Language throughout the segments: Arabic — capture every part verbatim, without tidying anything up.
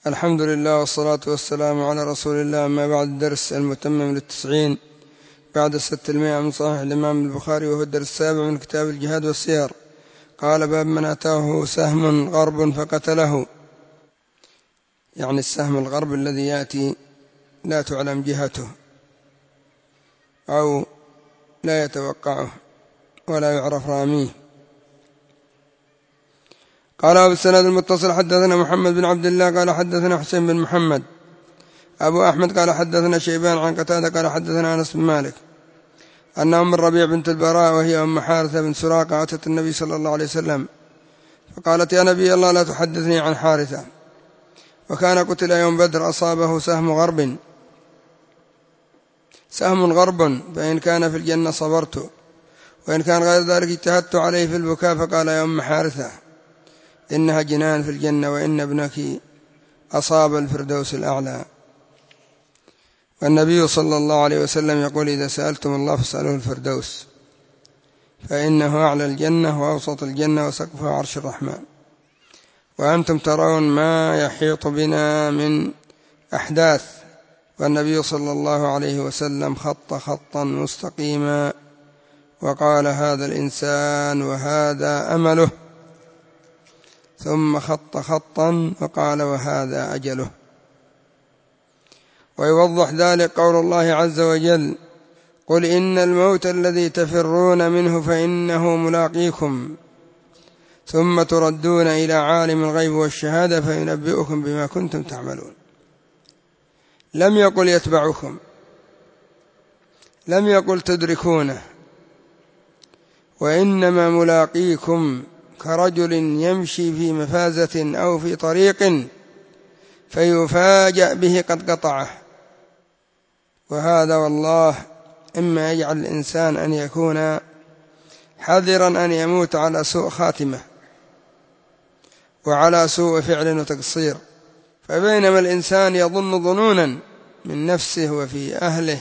الحمد لله والصلاة والسلام على رسول الله. أما بعد، الدرس المتمم للتسعين بعد الست المائة من صحيح الإمام البخاري، وهو الدرس السابع من كتاب الجهاد والسير. قال: باب من أتاه سهم غرب فقتله، يعني السهم الغرب الذي يأتي لا تعلم جهته أو لا يتوقعه ولا يعرف راميه. قال بالسند المتصل: حدثنا محمد بن عبد الله قال حدثنا حسين بن محمد أبو أحمد قال حدثنا شيبان عن قتادة قال حدثنا أنس بن مالك أن أم الربيع بنت البراء وهي أم حارثة بن سراقة أتت النبي صلى الله عليه وسلم فقالت: يا نبي الله، لا تحدثني عن حارثة، وكان قتل يوم بدر، أصابه سهم غرب سهم غرب فإن كان في الجنة صبرت، وإن كان غير ذلك اجتهدت عليه في البكاء. فقال: يا أم حارثة، إنها جنان في الجنة، وإن ابنك أصاب الفردوس الأعلى. والنبي صلى الله عليه وسلم يقول: إذا سألتم الله فاسألوه الفردوس، فإنه أعلى الجنة وأوسط الجنة وسقفها عرش الرحمن. وأنتم ترون ما يحيط بنا من أحداث. والنبي صلى الله عليه وسلم خط خطا مستقيما وقال: هذا الإنسان وهذا أمله، ثم خط خطا وقال: وهذا أجله. ويوضح ذلك قول الله عز وجل: قل إن الموت الذي تفرون منه فإنه ملاقيكم، ثم تردون إلى عالم الغيب والشهادة فينبئكم بما كنتم تعملون. لم يقل يتبعكم، لم يقل تدركونه، وإنما ملاقيكم كرجل يمشي في مفازة أو في طريق فيفاجأ به قد قطعه. وهذا والله إما يجعل الإنسان أن يكون حذرا أن يموت على سوء خاتمة وعلى سوء فعل وتقصير. فبينما الإنسان يظن ظنونا من نفسه وفي أهله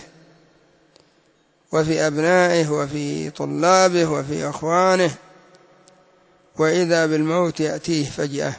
وفي أبنائه وفي طلابه وفي أخوانه، وإذا بالموت يأتيه فجأة،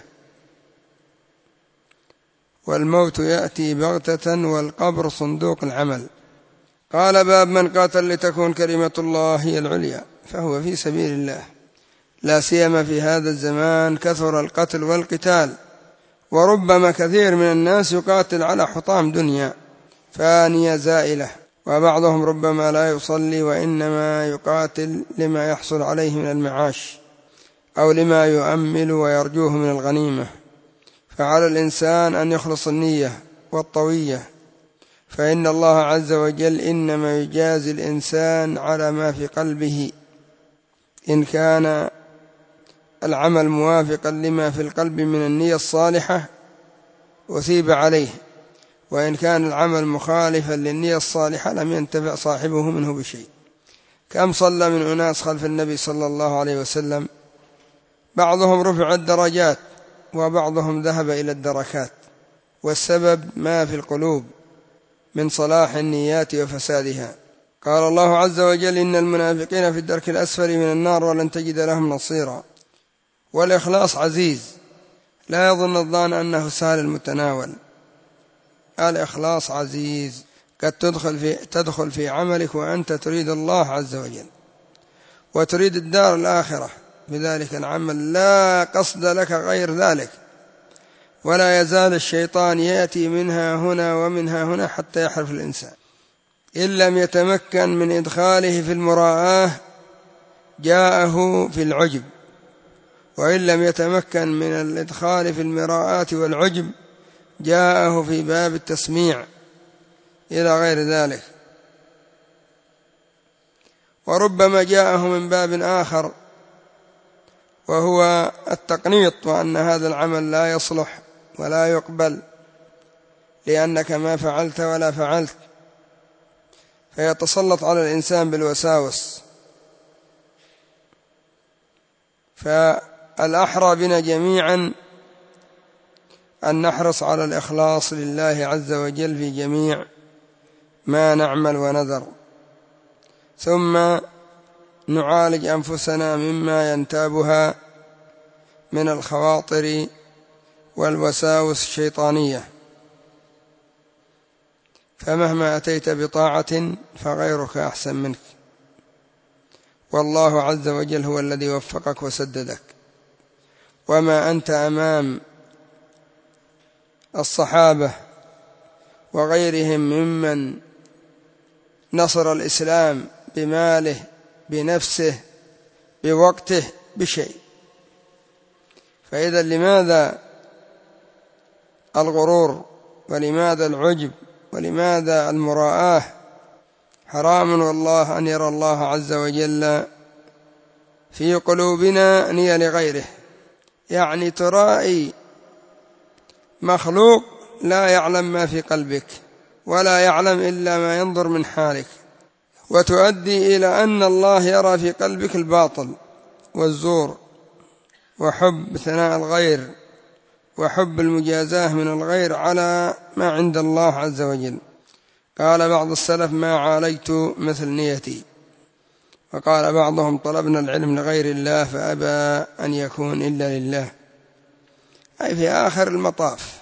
والموت يأتي بغتة والقبر صندوق العمل. قال: باب من قاتل لتكون كلمة الله هي العليا فهو في سبيل الله، لا سيما في هذا الزمان كثر القتل والقتال، وربما كثير من الناس يقاتل على حطام دنيا فانية زائلة، وبعضهم ربما لا يصلي وإنما يقاتل لما يحصل عليه من المعاش أو لما يؤمل ويرجوه من الغنيمة. فعلى الإنسان أن يخلص النية والطوية، فإن الله عز وجل إنما يجازي الإنسان على ما في قلبه. إن كان العمل موافقا لما في القلب من النية الصالحة أثيب عليه، وإن كان العمل مخالفا للنية الصالحة لم ينتفع صاحبه منه بشيء. كم صلى من أناس خلف النبي صلى الله عليه وسلم، بعضهم رفع الدرجات وبعضهم ذهب إلى الدركات، والسبب ما في القلوب من صلاح النيات وفسادها. قال الله عز وجل: إن المنافقين في الدرك الأسفل من النار ولن تجد لهم نصيرا. والإخلاص عزيز، لا يظن الظان أنه سهل المتناول. الإخلاص عزيز، قد تدخل في, تدخل في عملك وأنت تريد الله عز وجل وتريد الدار الآخرة بذلك العمل، لا قصد لك غير ذلك، ولا يزال الشيطان يأتي منها هنا ومنها هنا حتى يحرف الإنسان. إن لم يتمكن من إدخاله في المراءة جاءه في العجب، وإن لم يتمكن من الإدخال في المراءة والعجب جاءه في باب التسميع إلى غير ذلك. وربما جاءه من باب آخر وهو التقنيط، وأن هذا العمل لا يصلح ولا يقبل لأنك ما فعلت ولا فعلت، فيتسلط على الإنسان بالوساوس. فالأحرى بنا جميعا أن نحرص على الإخلاص لله عز وجل في جميع ما نعمل ونذر، ثم نعالج أنفسنا مما ينتابها من الخواطر والوساوس الشيطانية، فمهما أتيت بطاعة فغيرك أحسن منك، والله عز وجل هو الذي وفقك وسددك. وما أنت أمام الصحابة وغيرهم ممن نصر الإسلام بماله بنفسه بوقته بشيء. فإذا لماذا الغرور ولماذا العجب ولماذا المراءة؟ حرام والله أن يرى الله عز وجل في قلوبنا نية لغيره، يعني ترائي مخلوق لا يعلم ما في قلبك ولا يعلم إلا ما ينظر من حالك، وتؤدي إلى أن الله يرى في قلبك الباطل والزور وحب ثناء الغير وحب المجازاة من الغير على ما عند الله عز وجل. قال بعض السلف: ما عالجت مثل نيتي. وقال بعضهم: طلبنا العلم لغير الله فأبى أن يكون إلا لله، أي في آخر المطاف.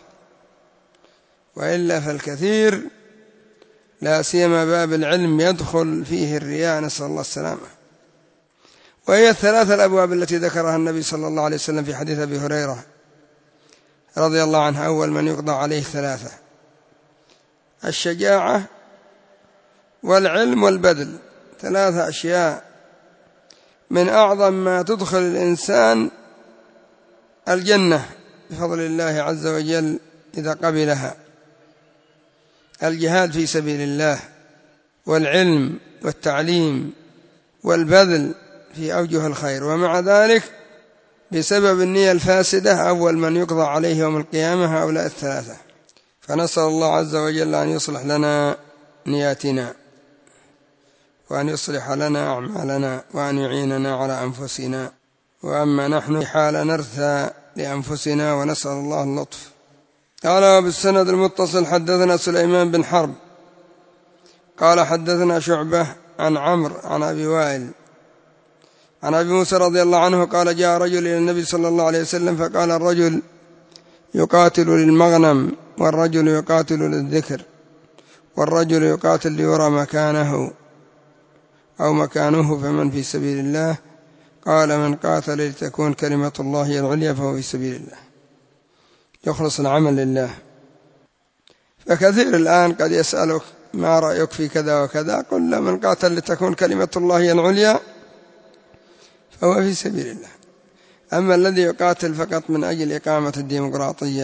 وإلا فالكثير لا سيما باب العلم يدخل فيه الرياء، نسأل الله السلامة. وهي الثلاثة الأبواب التي ذكرها النبي صلى الله عليه وسلم في حديث أبي هريرة رضي الله عنه: أول من يقضى عليه ثلاثة: الشجاعة والعلم والبذل. ثلاثة أشياء من أعظم ما تدخل الإنسان الجنة بفضل الله عز وجل إذا قبلها: الجهاد في سبيل الله، والعلم والتعليم والبذل في أوجه الخير. ومع ذلك بسبب النية الفاسدة أول من يقضى عليه يوم القيامة هؤلاء الثلاثة. فنسأل الله عز وجل أن يصلح لنا نياتنا، وأن يصلح لنا أعمالنا، وأن يعيننا على أنفسنا. وأما نحن حال نرثى لأنفسنا، ونسأل الله اللطف. قال بالسند المتصل: حدثنا سليمان بن حرب قال حدثنا شعبة عن عمرو عن أبي وائل عن أبي موسى رضي الله عنه قال: جاء رجل إلى النبي صلى الله عليه وسلم فقال: الرجل يقاتل للمغنم، والرجل يقاتل للذكر، والرجل يقاتل ليرى مكانه أو مكانه، فمن في سبيل الله؟ قال: من قاتل لتكون كلمة الله هي العليا فهو في سبيل الله، يخلص العمل لله. فكثير الآن قد يسألك: ما رأيك في كذا وكذا؟ قل له: من قاتل لتكون كلمة الله هي العليا فهو في سبيل الله. أما الذي يقاتل فقط من أجل إقامة الديمقراطية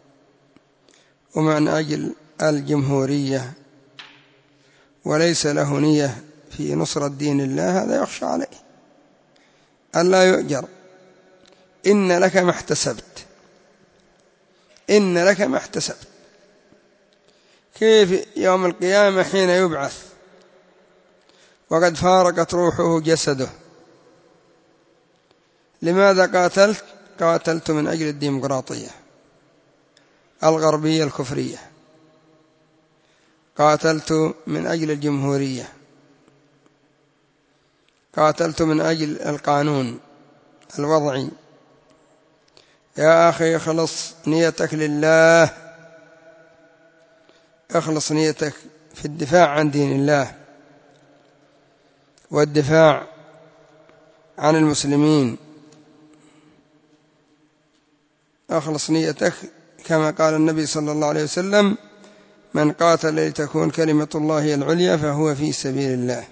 ومن أجل الجمهورية وليس له نية في نصرة دين الله، هذا يخشى عليه ألا يؤجر. إن لك ما احتسبت، إن لك ما احتسبت. كيف يوم القيامة حين يبعث وقد فارقت روحه جسده؟ لماذا قاتلت؟ قاتلت من أجل الديمقراطية الغربية الكفرية، قاتلت من أجل الجمهورية، قاتلت من أجل القانون الوضعي. يا أخي اخلص نيتك لله، اخلص نيتك في الدفاع عن دين الله والدفاع عن المسلمين. اخلص نيتك كما قال النبي صلى الله عليه وسلم: من قاتل لتكون كلمة الله العليا فهو في سبيل الله.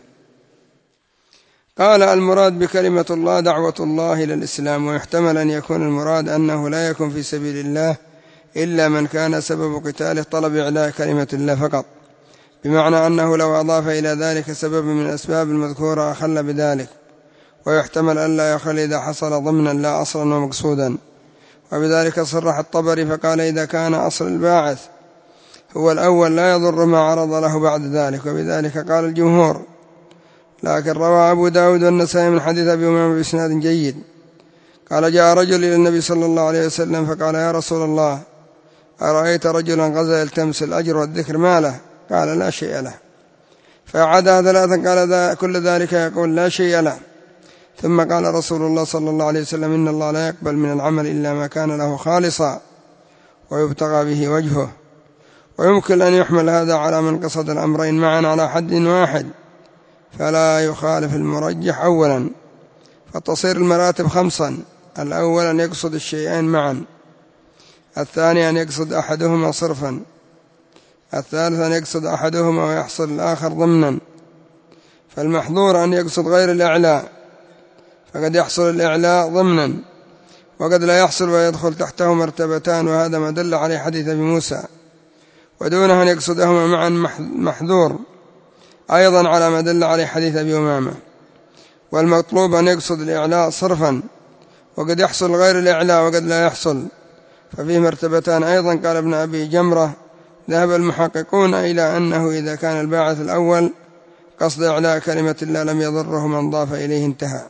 قال: المراد بكلمة الله دعوة الله إلى الإسلام، ويحتمل أن يكون المراد أنه لا يكون في سبيل الله إلا من كان سبب قتاله طلب إعلاء كلمة الله فقط، بمعنى أنه لو أضاف إلى ذلك سبب من الأسباب المذكورة أخل بذلك. ويحتمل أن لا يخل إذا حصل ضمنا لا أصلا ومقصودا، وبذلك صرح الطبري فقال: إذا كان أصل الباعث هو الأول لا يضر ما عرض له بعد ذلك، وبذلك قال الجمهور. لكن روى أبو داود والنسائي من حديث أبي أمامة بإسناد جيد قال: جاء رجل إلى النبي صلى الله عليه وسلم فقال: يا رسول الله، أرأيت رجلا غزا يلتمس الأجر والذكر ما له؟ قال: لا شيء له. فعادها ثلاثا قال: كل ذلك يقول لا شيء له. ثم قال رسول الله صلى الله عليه وسلم: إن الله لا يقبل من العمل إلا ما كان له خالصا، ويبتغى به وجهه. ويمكن أن يحمل هذا على من قصد الأمرين معا على حد واحد فلا يخالف المرجح أولا، فتصير المراتب خمسا: الأول أن يقصد الشيئين معا، الثاني أن يقصد أحدهما صرفا، الثالث أن يقصد أحدهما ويحصل الآخر ضمنا. فالمحظور أن يقصد غير الإعلاء، فقد يحصل الإعلاء ضمنا وقد لا يحصل ويدخل تحته مرتبتان، وهذا ما دل عليه حديث أبي موسى. ودونه أن يقصدهما معا محذور أيضا على ما دل عليه حديث أبي أمامة. والمطلوب أن يقصد الإعلاء صرفا، وقد يحصل غير الإعلاء وقد لا يحصل، ففيه مرتبتان أيضا. قال ابن أبي جمرة: ذهب المحققون إلى أنه إذا كان الباعث الأول قصد إعلاء كلمة الله لم يضره من ضاف إليه، انتهى.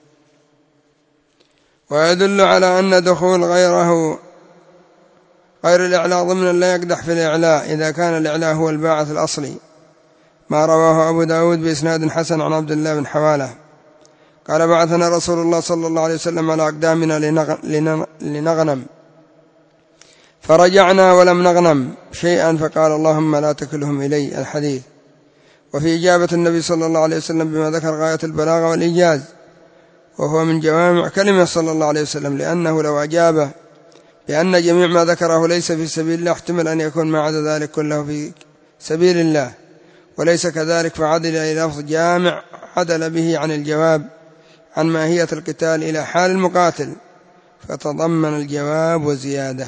ويدل على أن دخول غيره غير الإعلاء ضمنا لا يقدح في الإعلاء إذا كان الإعلاء هو الباعث الأصلي، ما رواه أبو داود بإسناد حسن عن عبد الله بن حوالة قال: بعثنا رسول الله صلى الله عليه وسلم على أقدامنا لنغنم، فرجعنا ولم نغنم شيئا، فقال: اللهم لا تكلهم إلي. الحديث. وفي إجابة النبي صلى الله عليه وسلم بما ذكر غاية البلاغة والإيجاز، وهو من جوامع كلمة صلى الله عليه وسلم، لأنه لو أجابه بأن جميع ما ذكره ليس في سبيل الله احتمل أن يكون ما عدا ذلك كله في سبيل الله، وليس كذلك، فعدل إلى لفظ جامع عدل به عن الجواب عن ماهية القتال إلى حال المقاتل، فتضمن الجواب وزيادة.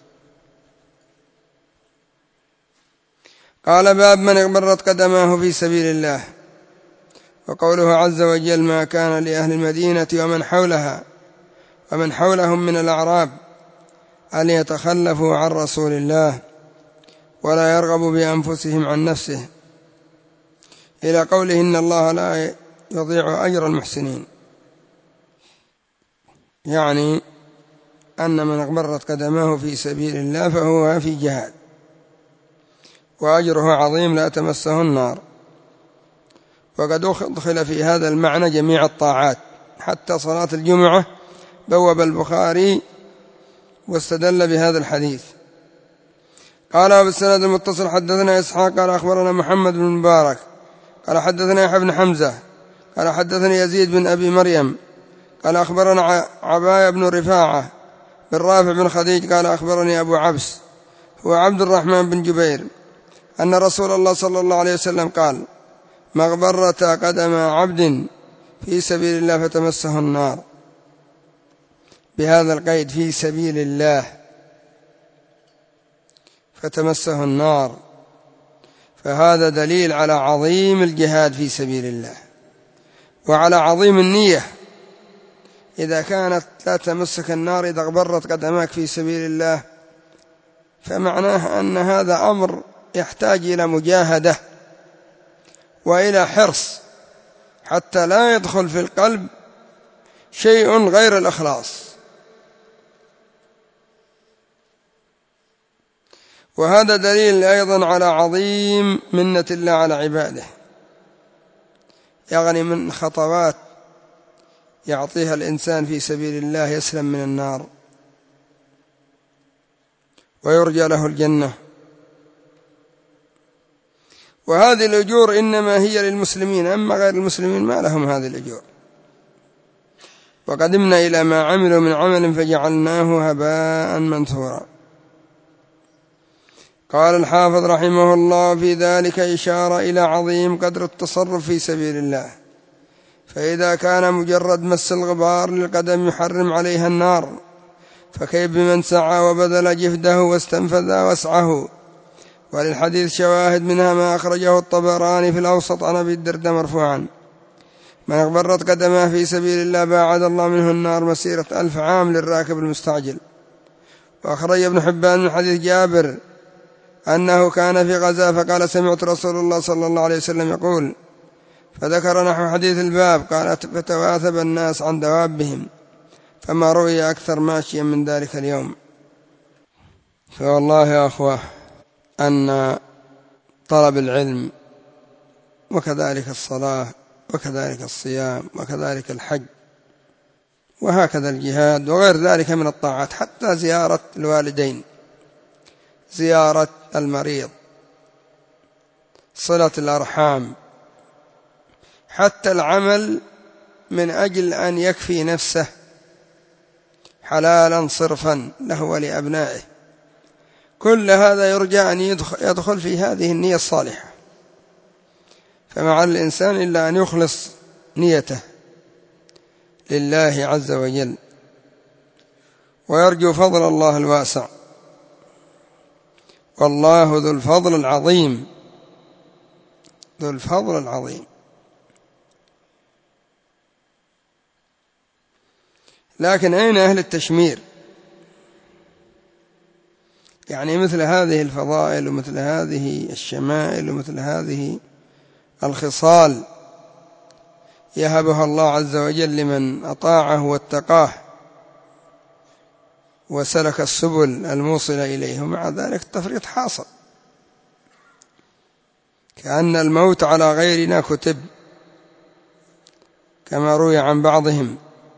قال: باب من اغبرت قدماه في سبيل الله. وقوله عز وجل: ما كان لأهل المدينة ومن حولها ومن حولهم من الأعراب أن يتخلفوا عن رسول الله ولا يرغبوا بأنفسهم عن نفسه، إلى قوله: إن الله لا يضيع أجر المحسنين. يعني أن من اغبرت قدماه في سبيل الله فهو في جهاد، وأجره عظيم لا تمسه النار. وقد أدخل في هذا المعنى جميع الطاعات حتى صلاة الجمعة، بوب البخاري واستدل بهذا الحديث. قال بالسند المتصل: حدثنا إسحاق قال أخبرنا محمد بن مبارك قال حدثنا يحيى بن حمزة قال حدثني يزيد بن أبي مريم قال أخبرنا عباية بن رفاعة بن رافع بن خديج قال أخبرني أبو عبس هو عبد الرحمن بن جبير أن رسول الله صلى الله عليه وسلم قال: مغبرة قدم عبد في سبيل الله فتمسه النار، بهذا القيد: في سبيل الله فتمسه النار. فهذا دليل على عظيم الجهاد في سبيل الله وعلى عظيم النية. إذا كانت لا تمسك النار إذا اغبرت قدماك في سبيل الله، فمعناه أن هذا أمر يحتاج إلى مجاهدة وإلى حرص حتى لا يدخل في القلب شيء غير الإخلاص. وهذا دليل أيضا على عظيم منة الله على عباده، يعني من خطوات يعطيها الإنسان في سبيل الله يسلم من النار ويرجى له الجنة. وهذه الأجور إنما هي للمسلمين، أما غير المسلمين ما لهم هذه الأجور. وقدمنا إلى ما عملوا من عمل فجعلناه هباء منثورا. قال الحافظ رحمه الله: في ذلك إشارة إلى عظيم قدر التصرف في سبيل الله، فإذا كان مجرد مس الغبار للقدم يحرم عليها النار، فكيف بمن سعى وبذل جهده واستنفذ وسعه. وللحديث شواهد، منها ما أخرجه الطبراني في الأوسط عن أبي الدرداء مرفوعا: من اغبرت قدماه في سبيل الله باعد الله منه النار مسيرة ألف عام للراكب المستعجل. وأخرج ابن حبان من حديث جابر أنه كان في غزاة فقال: سمعت رسول الله صلى الله عليه وسلم يقول، فذكر نحو حديث الباب. قالت: فتواثب الناس عن دوابهم، فما رؤي أكثر ماشيا من ذلك اليوم. فوالله يا أخوة أن طلب العلم وكذلك الصلاة وكذلك الصيام وكذلك الحج وهكذا الجهاد وغير ذلك من الطاعات، حتى زيارة الوالدين زيارة المريض، صلة الأرحام، حتى العمل من أجل أن يكفي نفسه حلالا صرفا له ولأبنائه، كل هذا يرجى أن يدخل في هذه النية الصالحة. فمع الإنسان إلا أن يخلص نيته لله عز وجل ويرجو فضل الله الواسع، والله ذو الفضل العظيم، ذو الفضل العظيم. لكن أين أهل التشمير؟ يعني مثل هذه الفضائل ومثل هذه الشمائل ومثل هذه الخصال يهبها الله عز وجل لمن أطاعه واتقاه وسلك السبل الموصلة إليه، ومع ذلك التفريط حاصل، كأن الموت على غيرنا كتب كما روي عن بعضهم،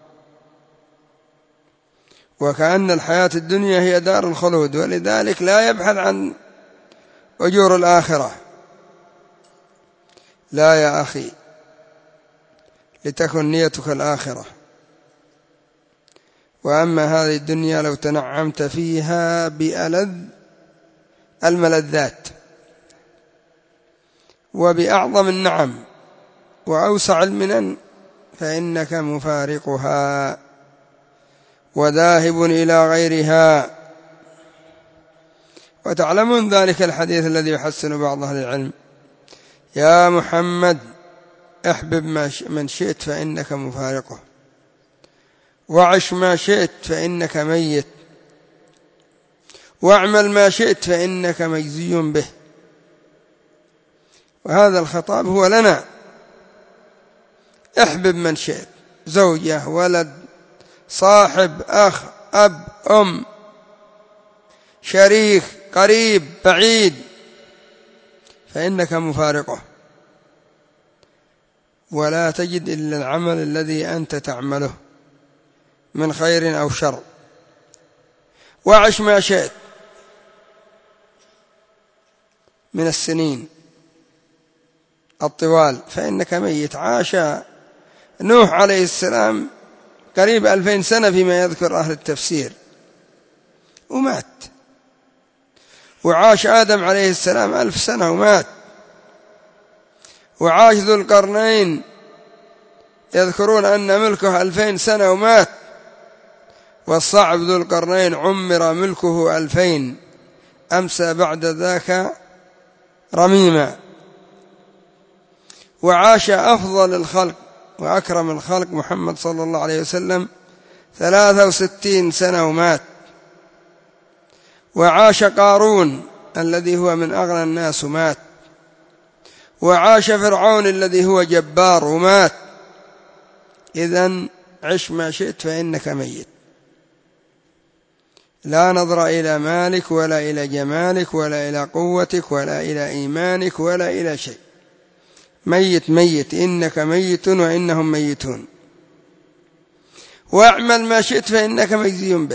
وكأن الحياة الدنيا هي دار الخلود، ولذلك لا يبحث عن أجور الآخرة. لا يا أخي، لتكن نيتك الآخرة. وأما هذه الدنيا لو تنعمت فيها بألذ الملذات وبأعظم النعم وأوسع المنن فإنك مفارقها وذاهب إلى غيرها. وتعلمون ذلك الحديث الذي يحسن بعض أهل العلم: يا محمد احبب من شئت فإنك مفارقه، وعش ما شئت فإنك ميت، واعمل ما شئت فإنك مجزي به. وهذا الخطاب هو لنا: احبب من شئت، زوجة، ولد، صاحب، أخ، أب، أم، شريك، قريب، بعيد، فإنك مفارقه، ولا تجد إلا العمل الذي أنت تعمله من خير أو شر. وعش ما شئت من السنين الطوال فإنك ميت. عاش نوح عليه السلام قريب ألفين سنة فيما يذكر أهل التفسير ومات، وعاش آدم عليه السلام ألف سنة ومات، وعاش ذو القرنين يذكرون أن ملكه ألفين سنة ومات، والصعب ذو القرنين عمر ملكه ألفين، أمسى بعد ذاك رميما. وعاش أفضل الخلق وأكرم الخلق محمد صلى الله عليه وسلم ثلاثة وستين سنة ومات. وعاش قارون الذي هو من أغنى الناس ومات. وعاش فرعون الذي هو جبار ومات. إذن عش ما شئت فإنك ميت. لا نظر إلى مالك ولا إلى جمالك ولا إلى قوتك ولا إلى إيمانك ولا إلى شيء. ميت ميت، إنك ميت وإنهم ميتون. واعمل ما شئت فإنك مجزي به.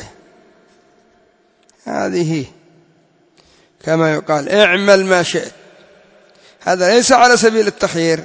هذه كما يقال: اعمل ما شئت. هذا ليس على سبيل التخيير،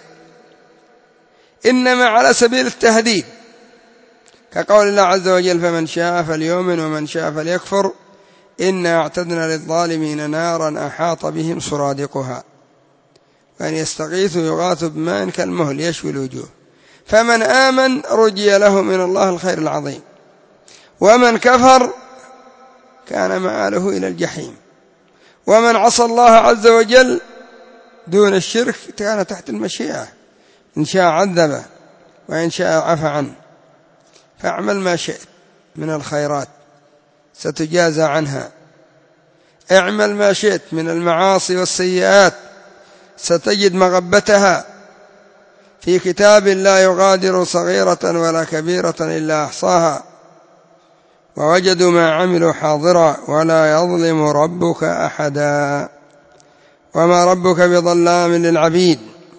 إنما على سبيل التهديد، كقول الله عز وجل: فمن شاء فليؤمن ومن شاء فليكفر إنا أعتدنا للظالمين نارا أحاط بهم سرادقها وأن يستغيثوا يغاثوا بماء كالمهل يشوي الوجوه. فمن آمن رجي له من الله الخير العظيم، ومن كفر كان مآله إلى الجحيم. ومن عصى الله عز وجل دون الشرك كان تحت المشيئة، إن شاء عذبه وإن شاء عفى عنه. فاعمل ما شئت من الخيرات ستجازى عنها، اعمل ما شئت من المعاصي والسيئات ستجد مغبتها في كتاب لا يغادر صغيرة ولا كبيرة إلا أحصاها ووجدوا ما عملوا حاضرا ولا يظلم ربك أحدا وما ربك بظلام للعبيد.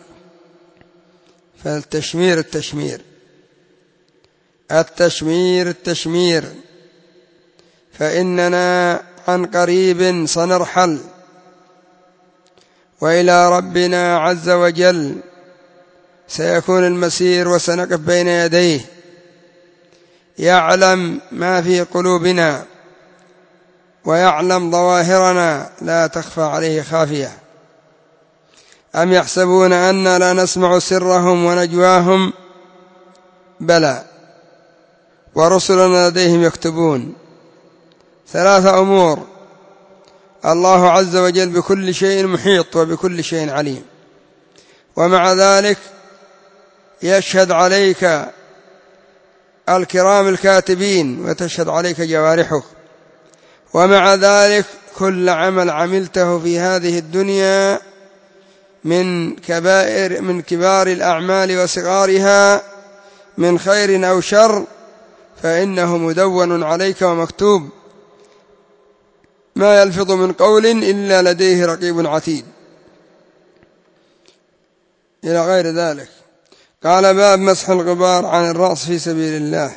فالتشمير التشمير التشمير التشمير فإننا عن قريب سنرحل، وإلى ربنا عز وجل سيكون المسير، وسنقف بين يديه يعلم ما في قلوبنا ويعلم ظواهرنا لا تخفى عليه خافية. أم يحسبون أننا لا نسمع سرهم ونجواهم؟ بلى ورسلنا لديهم يكتبون. ثلاثة أمور: الله عز وجل بكل شيء محيط وبكل شيء عليم، ومع ذلك يشهد عليك الكرام الكاتبين وتشهد عليك جوارحك، ومع ذلك كل عمل عملته في هذه الدنيا من كبائر من كبار الأعمال وصغارها من خير أو شر فإنه مدون عليك ومكتوب، ما يلفظ من قول إلا لديه رقيب عتيد، إلى غير ذلك. قال: باب مسح الغبار عن الرأس في سبيل الله.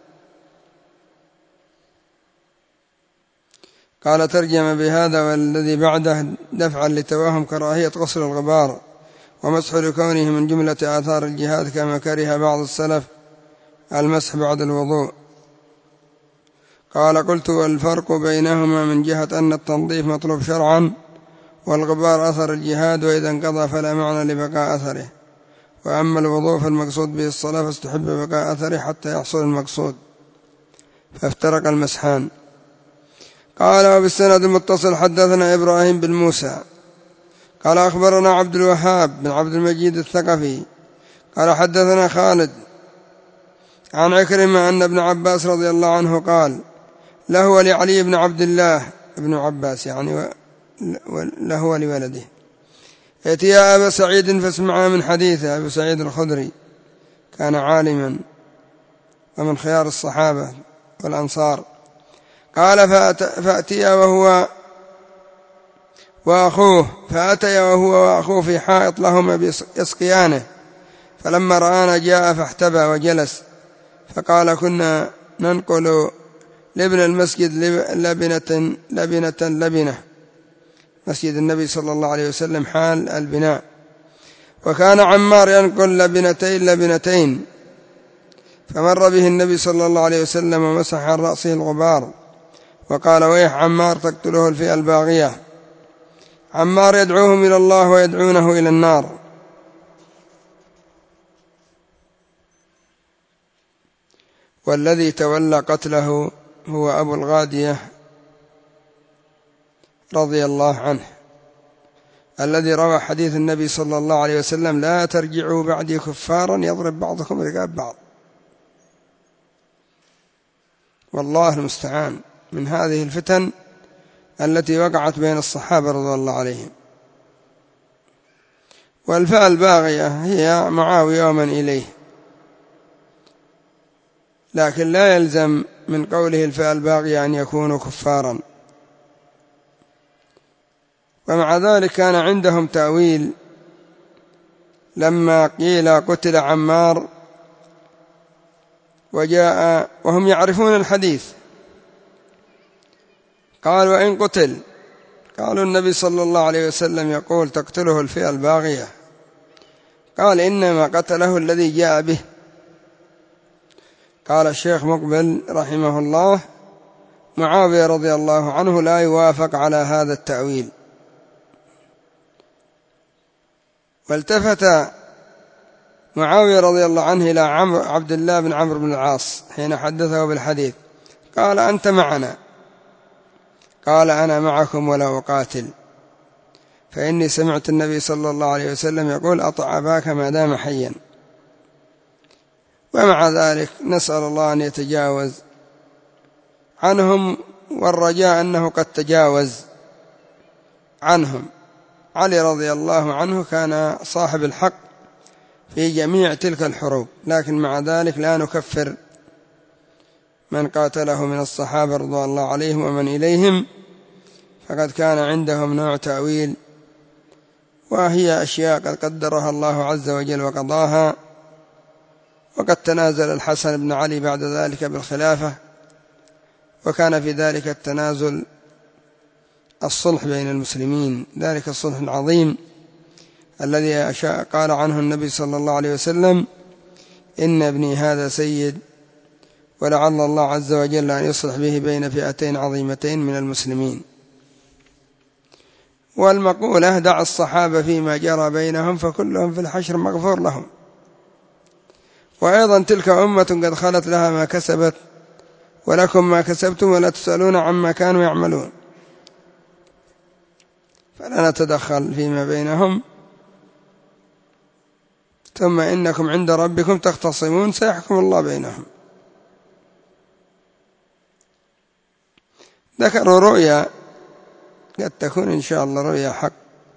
قال: ترجم بهذا والذي بعده دفعا لتوهم كراهية غسل الغبار ومسح لكونه من جملة آثار الجهاد، كما كره بعض السلف المسح بعد الوضوء. قال: قلت: والفرق بينهما من جهة أن التنظيف مطلوب شرعا، والغبار أثر الجهاد، وإذا انقضى فلا معنى لبقاء أثره، وأما الوضوء فالمقصود به الصلاة فاستحب بقاء أثره حتى يحصل المقصود، فافترق المسحان. قال: وبالسند المتصل حدثنا إبراهيم بن موسى قال: أخبرنا عبد الوهاب بن عبد المجيد الثقفي قال: حدثنا خالد عن عكرمة أن ابن عباس رضي الله عنه قال له ولعلي بن عبد الله ابن عباس يعني له ولولده: ائتيا أبا سعيد فاسمعا من حديثه. أبو سعيد الخدري كان عالما ومن خيار الصحابة والأنصار. قال: فأتيا وهو وأخوه فأتيا وهو وأخوه في حائط لهما يسقيانه، فلما رآنا جاء فاحتبى وجلس، فقال: كنا ننقل لابن المسجد لبنة لبنة لبنة، مسجد النبي صلى الله عليه وسلم حال البناء، وكان عمار ينقل لبنتين لبنتين، فمر به النبي صلى الله عليه وسلم ومسح عن رأسه الغبار، وقال: ويح عمار تقتله الفئة الباغية. عمار يدعوهم إلى الله ويدعونه إلى النار. والذي تولى قتله هو أبو الغادية رضي الله عنه، الذي روى حديث النبي صلى الله عليه وسلم: لا ترجعوا بعدي كفارا يضرب بعضكم رقاب بعض. والله المستعان من هذه الفتن التي وقعت بين الصحابة رضي الله عليهم. والفئة الباغية هي معاوية ومن إليه، لكن لا يلزم من قوله الفئة الباغية أن يكونوا كفارا. ومع ذلك كان عندهم تأويل لما قيل قتل عمار وجاء وهم يعرفون الحديث، قال: وإن قتل؟ قالوا: النبي صلى الله عليه وسلم يقول تقتله الفئة الباغية. قال: إنما قتله الذي جاء به. قال الشيخ مقبل رحمه الله: معاوية رضي الله عنه لا يوافق على هذا التأويل. والتفت معاوية رضي الله عنه إلى عبد الله بن عمرو بن العاص حين حدثه بالحديث، قال: أنت معنا؟ قال: أنا معكم ولا أقاتل، فإني سمعت النبي صلى الله عليه وسلم يقول: أطع أباك ما دام حيا. ومع ذلك نسأل الله أن يتجاوز عنهم، والرجاء أنه قد تجاوز عنهم. علي رضي الله عنه كان صاحب الحق في جميع تلك الحروب، لكن مع ذلك لا نكفر من قاتله من الصحابة رضي الله عليهم ومن إليهم، فقد كان عندهم نوع تأويل، وهي أشياء قد قدرها الله عز وجل وقضاها. وقد تنازل الحسن بن علي بعد ذلك بالخلافة، وكان في ذلك التنازل الصلح بين المسلمين، ذلك الصلح العظيم الذي قال عنه النبي صلى الله عليه وسلم: إن ابني هذا سيد، ولعل الله عز وجل أن يصلح به بين فئتين عظيمتين من المسلمين. والمقولة: دع الصحابة فيما جرى بينهم فكلهم في الحشر مغفور لهم. وأيضا: تلك أمة قد خلت لها ما كسبت ولكم ما كسبتم ولا تسألون عما كانوا يعملون. فلا نتدخل فيما بينهم. ثم إنكم عند ربكم تختصمون سيحكم الله بينهم. ذكروا رؤيا قد تكون إن شاء الله رؤيا حق،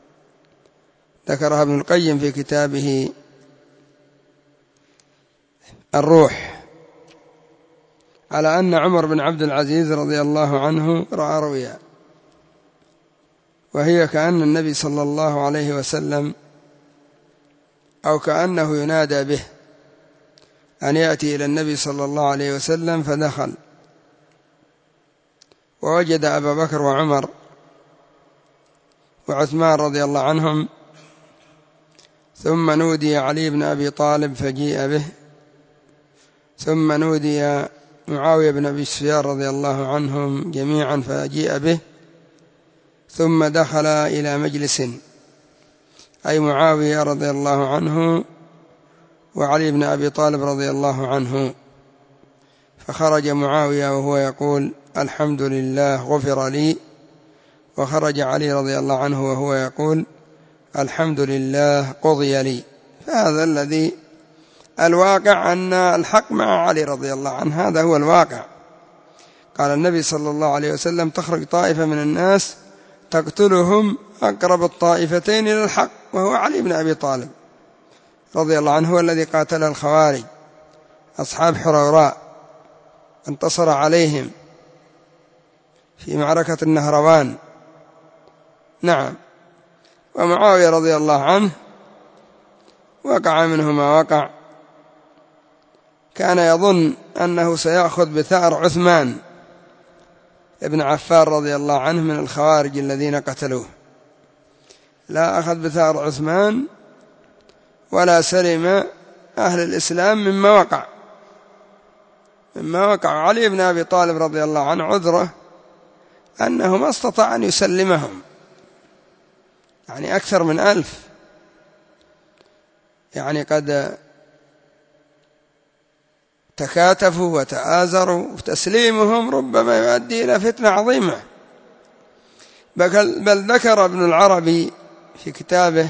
ذكرها ابن القيم في كتابه الروح، على أن عمر بن عبد العزيز رضي الله عنه رأى رؤيا، وهي كأن النبي صلى الله عليه وسلم أو كأنه ينادى به أن يأتي إلى النبي صلى الله عليه وسلم، فدخل ووجد أبا بكر وعمر وعثمان رضي الله عنهم، ثم نودي علي بن أبي طالب فجيء به، ثم نودي معاوية بن أبي سفيان رضي الله عنهم جميعا فجيء به، ثم دخل إلى مجلس أي معاوية رضي الله عنه وعلي بن أبي طالب رضي الله عنه، فخرج معاوية وهو يقول: الحمد لله غفر لي، وخرج علي رضي الله عنه وهو يقول: الحمد لله قضي لي. فهذا الذي الواقع أن الحق مع علي رضي الله عنه، هذا هو الواقع. قال النبي صلى الله عليه وسلم: تخرج طائفة من الناس تقتلهم أقرب الطائفتين إلى الحق، وهو علي بن أبي طالب رضي الله عنه، هو الذي قاتل الخوارج أصحاب حروراء، انتصر عليهم في معركة النهروان. نعم. ومعاوية رضي الله عنه وقع منه ما وقع، كان يظن أنه سيأخذ بثأر عثمان ابن عفان رضي الله عنه من الخوارج الذين قتلوه، لا أخذ بثأر عثمان ولا سلم أهل الإسلام مما وقع مما وقع علي بن أبي طالب رضي الله عنه عذره أنه ما استطاع أن يسلمهم، يعني أكثر من ألف، يعني قد تكاتفوا وتآزروا، وتسليمهم ربما يؤدي إلى فتنة عظيمة. بل ذكر ابن العربي في كتابه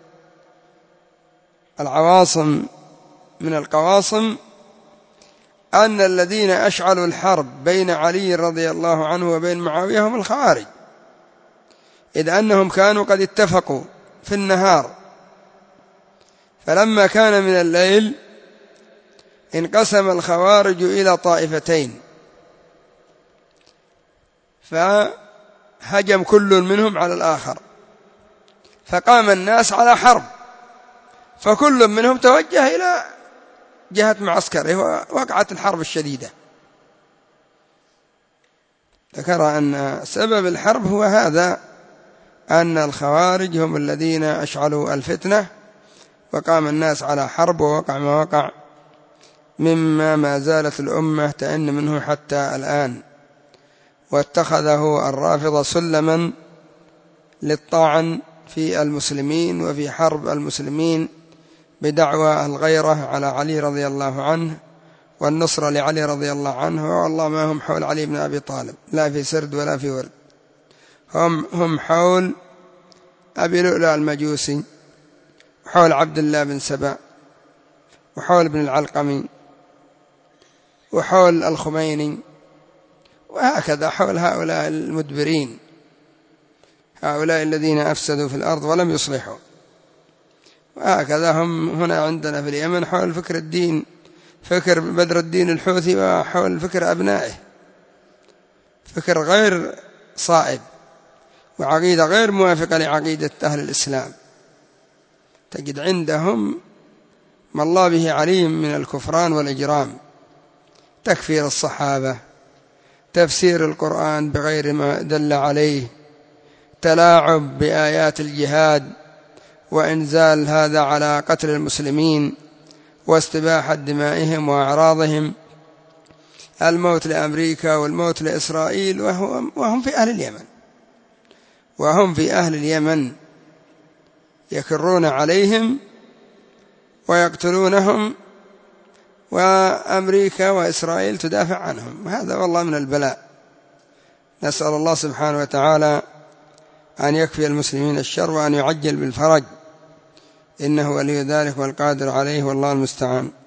العواصم من القواصم أن الذين أشعلوا الحرب بين علي رضي الله عنه وبين معاوية هم الخوارج، إذ أنهم كانوا قد اتفقوا في النهار، فلما كان من الليل انقسم الخوارج إلى طائفتين، فهجم كل منهم على الآخر، فقام الناس على حرب، فكل منهم توجه إلى جهة معسكره، ووقعت الحرب الشديدة. ذكر أن سبب الحرب هو هذا، أن الخوارج هم الذين أشعلوا الفتنة، وقام الناس على حرب، ووقع ما وقع مما ما زالت الأمة تئن منه حتى الآن، واتخذه الرافضة سلما للطعن في المسلمين وفي حرب المسلمين بدعوى الغيرة على علي رضي الله عنه والنصرة لعلي رضي الله عنه. والله ما هم حول علي بن أبي طالب لا في سرد ولا في ورد، هم, هم حول أبي لؤلؤ المجوسي، وحول عبد الله بن سبأ، وحول ابن العلقمي، وحول الخميني، وهكذا حول هؤلاء المدبرين، هؤلاء الذين أفسدوا في الأرض ولم يصلحوا. وهكذا هم هنا عندنا في اليمن حول فكر الدين، فكر بدر الدين الحوثي، وحول فكر أبنائه، فكر غير صائب، وعقيدة غير موافقة لعقيدة أهل الإسلام. تجد عندهم ما الله به عليم من الكفران والإجرام، تكفير الصحابة، تفسير القرآن بغير ما دل عليه، تلاعب بآيات الجهاد وإنزال هذا على قتل المسلمين واستباحة دمائهم وأعراضهم، الموت لأمريكا والموت لإسرائيل وهم في أهل اليمن، وهم في أهل اليمن يكرون عليهم ويقتلونهم، وأمريكا وإسرائيل تدافع عنهم. هذا والله من البلاء. نسأل الله سبحانه وتعالى أن يكفي المسلمين الشر وأن يعجل بالفرج، إنه ولي ذلك والقادر عليه، والله المستعان.